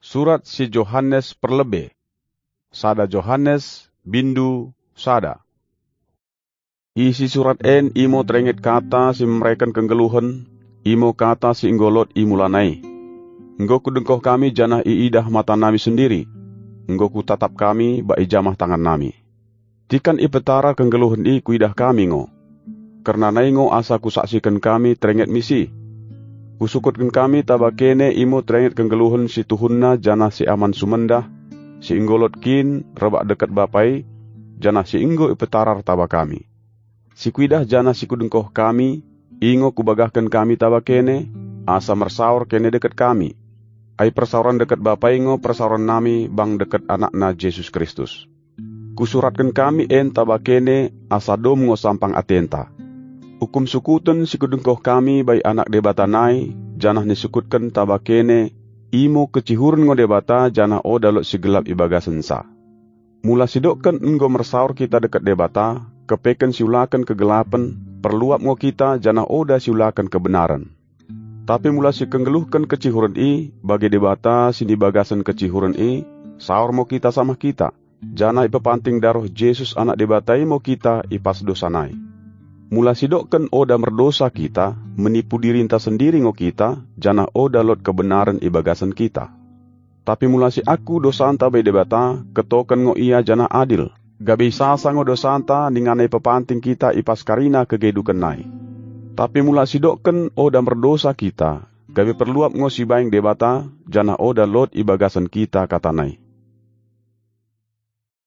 Surat si Johannes perlebe. Sada Johannes bindu sada. Isi surat en imo terengit kata si mereken kenggeluhan, imo kata si inggolot imulanai. Enggo kudengkoh kami janah iidah mata nami sendiri, enggo ku tatap kami ba ijamah tangan nami. Tikan ipetara kenggeluhan kuidah kami ngo, karena naingo asa kusaksikan kami terengit misi. Kusukutkan kami tabakene imo terengit kenggeluhan si tuhunna janah si aman sumendah, si inggolot kin rebak dekat bapai, janah si inggo ipetarar taba kami. Si kuidah janah si kudengkoh kami, ingo kubagahkan kami tabakene, asa mersaur kene dekat kami. Ai persauran dekat bapai ngo persauran nami bang dekat anakna Yesus Kristus. Kusuratkan kami en tabakene asa dom ngo sampang atenta. Hukum sukuten si kudengkoh kami bai anak debata nai, janah nisukutkan tabakene, imo kecihurun ngo debata janah o dalot si gelap ibaga sensa. Mula sidokkan enggo mersaur kita dekat debata, kepeken siulakan kegelapan, perluap ngo kita janah oda siulakan kebenaran. Tapi mula si kenggeluhkan kecihuran bagi debata si dibagasan kecihuran saur mo kita sama kita, janah ipepanting daroh Yesus anak debatai mo kita ipas dosanai. Mula sidokkan oda merdosa kita, menipu diri enta sendiri ngo kita, janah oda lot kebenaran ibagasan kita. Tapi mula si aku dosa anta bai debata, ketokan ngo ia janah adil, gabi sasa ngo dosa anta ninganai pepanting kita ipas karina kegedukan nai. Tapi mula sidokkan oda merdosa kita, gabi perluap ngo si baing debata, janah oda lot ibagasan kita katanai.